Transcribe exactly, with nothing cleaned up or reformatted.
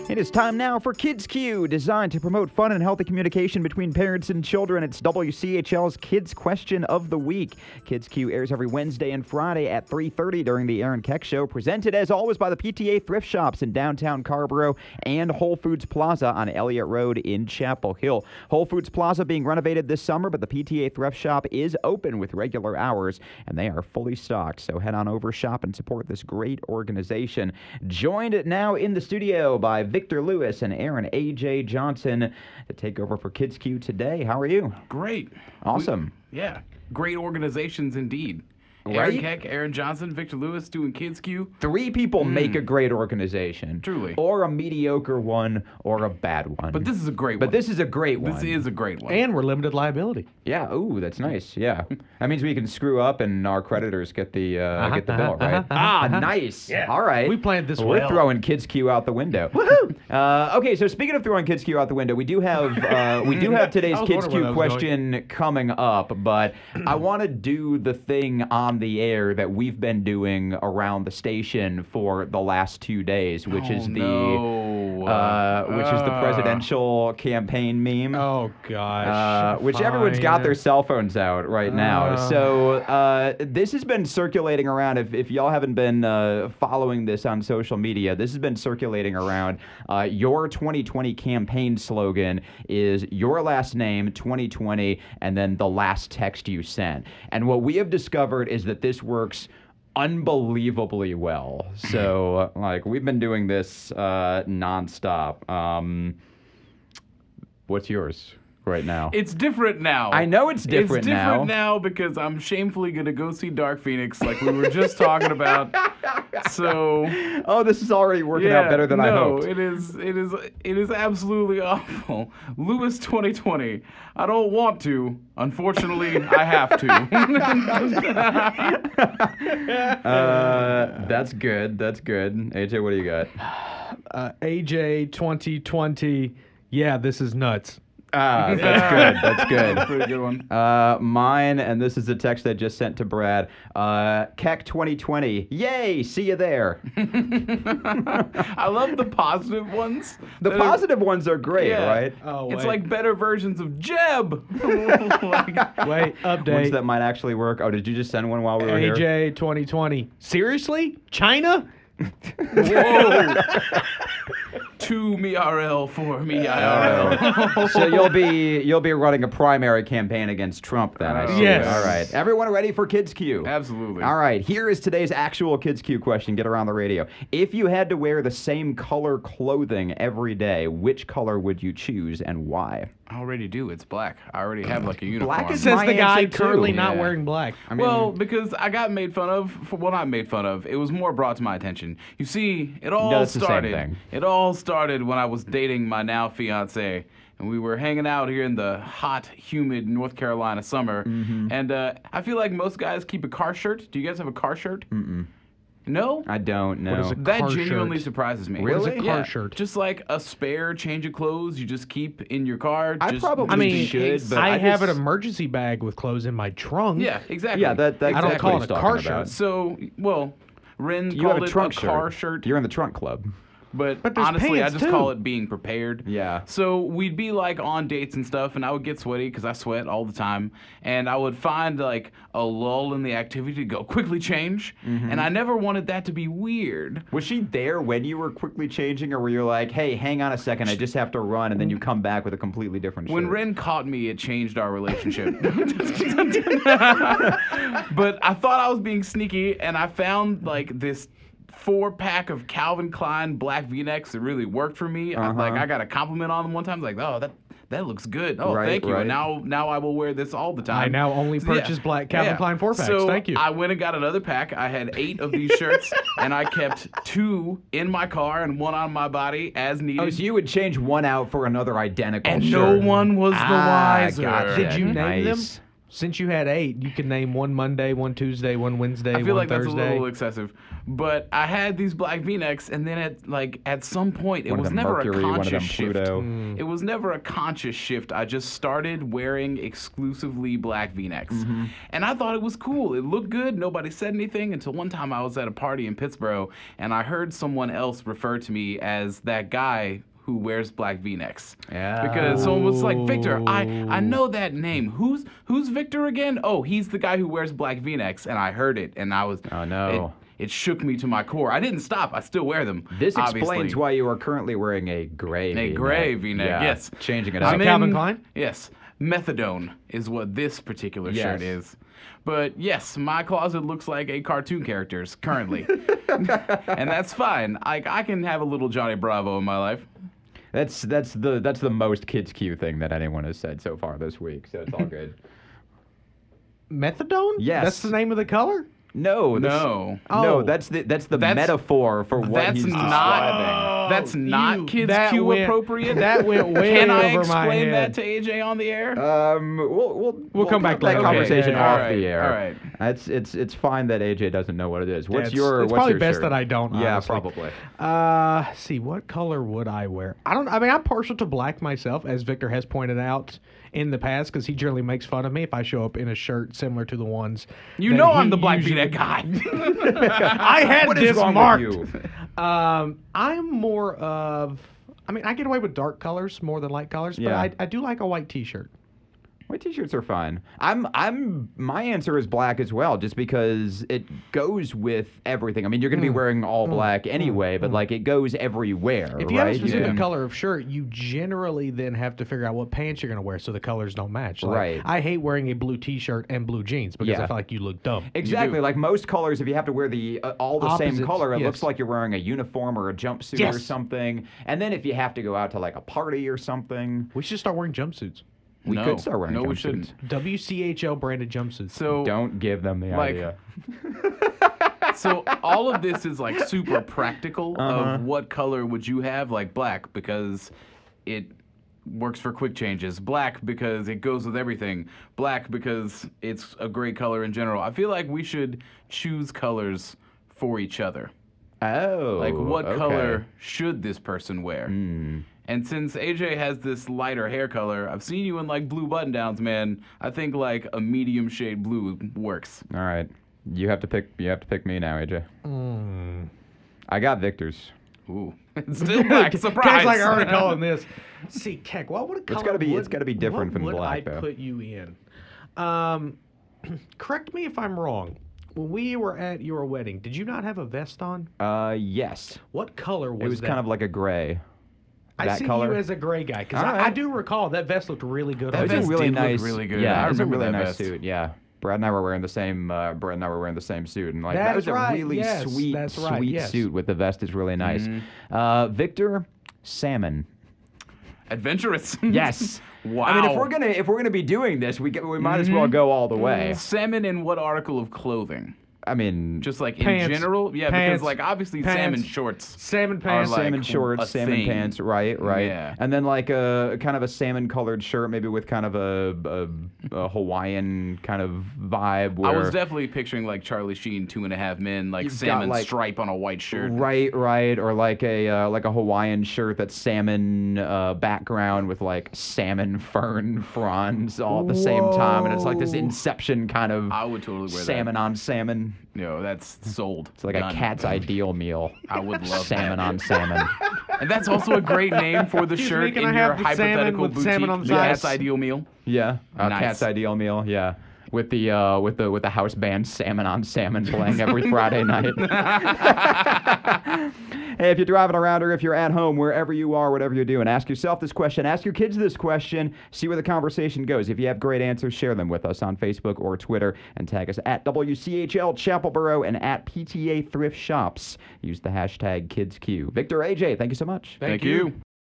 It is time now for Kids Q, designed to promote fun and healthy communication between parents and children. It's W C H L's Kids Question of the Week. Kids Q airs every Wednesday and Friday at three thirty during the Aaron Keck Show, presented as always by the P T A Thrift Shops in downtown Carrboro and Whole Foods Plaza on Elliott Road in Chapel Hill. Whole Foods Plaza being renovated this summer, but the P T A Thrift Shop is open with regular hours, and they are fully stocked. So head on over, shop, and support this great organization. Joined now in the studio by Victor Lewis and Aaron A J Johnson to take over for Kids Q today. How are you? Great. Awesome. We, yeah. Great organizations indeed. Right? Aaron Keck, Aaron Johnson, Victor Lewis doing Kids Q. Three people mm. make a great organization. Truly. Or a mediocre one or a bad one. But this is a great but one. But this is a great one. This is a great one. And we're limited liability. Yeah. Ooh, that's nice. Yeah. That means we can screw up and our creditors get the uh, uh-huh, get the uh-huh, bill, right? Uh-huh, ah, uh-huh. nice. Yeah. All right. We planned this We're well. throwing Kids Q out the window. Woohoo! Uh, okay, so speaking of throwing Kids Q out the window, we do have uh, we do have today's Kids Q question going. coming up, but I want to do the thing on the air that we've been doing around the station for the last two days, which oh, is the no. uh, which uh. is the presidential campaign meme. Oh gosh, uh, which fine. everyone's got their cell phones out right now. Uh. So uh, this has been circulating around. If if y'all haven't been uh, following this on social media, this has been circulating around. Uh, your twenty twenty campaign slogan is your last name, twenty twenty, and then the last text you sent. And what we have discovered is that this works unbelievably well. So, like, we've been doing this uh, nonstop. Um, what's yours right now? It's different now. I know it's different now. It's different now. now because I'm shamefully going to go see Dark Phoenix like we were just talking about. So, oh, this is already working yeah, out better than no, I hoped. No, it is it is it is absolutely awful. Lewis twenty twenty. I don't want to. Unfortunately, I have to. uh, that's good. That's good. A J, what do you got? Uh, A J twenty twenty. Yeah, this is nuts. Ah, that's good. That's good. Pretty good one. Uh, mine, and this is a text I just sent to Brad. Uh, Keck twenty twenty. Yay! See you there. I love the positive ones. The that positive are, ones are great, yeah. right? Oh, it's wait. like better versions of Jeb. like, wait, update. Ones that might actually work. Oh, did you just send one while we were here? A J twenty twenty. Seriously? China? Whoa. To me R L for me I R L. So you'll be you'll be running a primary campaign against Trump then, I see. Yes. All right. Everyone ready for Kids Q? Absolutely. All right. Here is today's actual Kids Q question. Get around the radio. If you had to wear the same color clothing every day, which color would you choose and why? I already do. It's black. I already have like a uniform. Black is Says my the guy answer, too. currently not Yeah. wearing black. I mean, Well, because I got made fun of. For, well, not made fun of. It was more brought to my attention. You see, it all No, it's the same started. thing. It all started when I was dating my now fiance, and we were hanging out here in the hot, humid North Carolina summer. Mm-hmm. And uh, I feel like most guys keep a car shirt. Do you guys have a car shirt? Mm-mm. No. I don't know. What is a That car genuinely shirt? surprises me. Really? What is a car Yeah, shirt? Just like a spare change of clothes you just keep in your car. I just, probably just I mean, in should, case. but I, I have just- an emergency bag with clothes in my trunk. Yeah, exactly. Yeah, that, that's I don't exactly call what it a he's car talking about. shirt. So, well, Ren You called have a it trunk a shirt. car shirt, You're in the trunk club. but, But there's honestly, I pants, just too. call it being prepared. Yeah. So we'd be like on dates and stuff, and I would get sweaty because I sweat all the time, and I would find like a lull in the activity to go quickly change, Mm-hmm. and I never wanted that to be weird. Was she there when you were quickly changing, or were you like, hey, hang on a second, I just have to run, and then you come back with a completely different shirt? When Ren caught me, it changed our relationship. But I thought I was being sneaky, and I found like this four pack of Calvin Klein black V-necks that really worked for me. I, Uh-huh. like I got a compliment on them one time. I was like, oh, that that looks good. Oh, Right, thank you. right. And now now I will wear this all the time. I now only So, yeah. purchase black Calvin Yeah. Klein four packs. So Thank you. I went and got another pack. I had eight of these shirts, and I kept two in my car and one on my body as needed. Oh, so you would change one out for another identical and shirt. no one was the Ah, wiser. gotcha. Did you name them? Nice. Since you had eight, you can name one Monday, one Tuesday, one Wednesday, I feel one like that's Thursday. a little excessive, but I had these black V-necks, and then at like at some point, it One of was them never Mercury, a one of conscious them shift. Pluto. Mm. It was never a conscious shift. I just started wearing exclusively black V-necks, Mm-hmm. and I thought it was cool. It looked good. Nobody said anything until one time I was at a party in Pittsburgh, and I heard someone else refer to me as that guy who wears black V-necks. Yeah. Because someone was like, Victor, I, I know that name. Who's who's Victor again? Oh, he's the guy who wears black V-necks. And I heard it, and I was... Oh, no. It, it shook me to my core. I didn't stop. I still wear them. This obviously. explains why you are currently wearing a gray A V-neck. gray V-neck, Yeah, yes. Changing it Is up. it I'm Calvin in- Klein? Yes. Methadone is what this particular Yes. shirt is. But yes, my closet looks like a cartoon character's currently. And that's fine. I, I can have a little Johnny Bravo in my life. That's that's the that's the most Kids Q thing that anyone has said so far this week, so it's all good. Methadone? Yes. That's the name of the color? No, this- No. no, Oh. that's the that's the That's- metaphor for what That's he's not. describing. That's not you- Kids that Q went- appropriate. That went way Can I over my explain head. that to A J on the air? Um, we'll we'll We'll come back have that later. conversation Okay, yeah, yeah, off all right, the air. all right. It's it's it's fine that A J doesn't know what it is. What's it's, your? It's what's probably your best shirt? that I don't. Yeah, honestly. probably. Uh, let's see, what color would I wear? I don't. I mean, I'm partial to black myself, as Victor has pointed out in the past, because he generally makes fun of me if I show up in a shirt similar to the ones. You that know he I'm the black usually- V-neck guy. I had What is this wrong with marked. you? Um, I'm more of. I mean, I get away with dark colors more than light colors, but Yeah. I, I do like a white T-shirt. White t-shirts are fine. I'm I'm my answer is black as well, just because it goes with everything. I mean, you're going to be wearing all black anyway, but like it goes everywhere, If you right? have a specific Yeah. color of shirt, you generally then have to figure out what pants you're going to wear so the colors don't match. Like, Right. I hate wearing a blue T-shirt and blue jeans because Yeah. I feel like you look dumb. Exactly. do. Like most colors, if you have to wear the uh, all the same Opposites, color, it yes. looks like you're wearing a uniform or a jumpsuit or Yes. something. And then if you have to go out to like a party or something, We should start wearing jumpsuits. we no. could start wearing No, we jumpsuits. shouldn't. W C H L branded jumpsuits. So Don't give them the Like- idea. so all of this is like super practical Uh-huh. of what color would you have, like black because it works for quick changes, black because it goes with everything, black because it's a great color in general. I feel like we should choose colors for each other. Oh. Like what okay. color should this person wear? Hmm. And since A J has this lighter hair color, I've seen you in like blue button downs, man. I think like a medium shade blue works. All right. You have to pick. You have to pick me now, A J. Mm. I got Victor's. Ooh, it's still black. Surprise! Keck's like, I already calling this. See, Keck, what would a color gotta be- would, it's gotta be different what from would black, I though. put you in? Um, correct me if I'm wrong. When we were at your wedding, did you not have a vest on? Uh, yes. What color was It was that? kind of like a gray. I that see color. you as a gray guy because All I, I right. do recall that vest looked really good That on It was you. a vest really did look nice. really good. Yeah, I it was a remember really that nice vest. suit. Yeah. Brad and I were wearing the same. Uh, Brad and I were wearing the same suit, and like that That's was a right, really yes, sweet, that's right, sweet yes. suit with the vest is really nice. Mhm. Uh, Victor, salmon. Adventurous. Yes. Wow. I mean, if we're gonna if we're gonna be doing this, we get, we might as well Mhm. go all the way. Salmon in what article of clothing? I mean, Just like Pants. in general? Yeah, Pants. because like obviously Pants. salmon shorts. Salmon pants. like, salmon a shorts, salmon thing. pants, right, right. Yeah. And then like a kind of a salmon colored shirt, maybe with kind of a, a, a Hawaiian kind of vibe. Where, I was definitely picturing like Charlie Sheen, Two and a Half Men, like You've got, salmon like- stripe on a white shirt. Right, right, or like a uh, like a Hawaiian shirt that's salmon uh, background with like salmon fern fronds all at the same time, and it's like this Whoa. Inception kind of I would totally wear salmon on salmon. that. No, that's sold. It's like Done. a cat's ideal meal. I would love salmon that. on salmon. And that's also a great name for the Excuse shirt me, can in I your have the salmon hypothetical with boutique. salmon on the the side? cat's ideal meal. Yeah, a Nice. cat's ideal meal. Yeah, with the uh, with the with the house band Salmon on Salmon playing every Friday night. Hey, if you're driving around or if you're at home, wherever you are, whatever you're doing, ask yourself this question. Ask your kids this question. See where the conversation goes. If you have great answers, share them with us on Facebook or Twitter and tag us at W C H L Chapelboro and at P T A Thrift Shops. Use the hashtag KidsQ. Victor, A J, thank you so much. Thank you.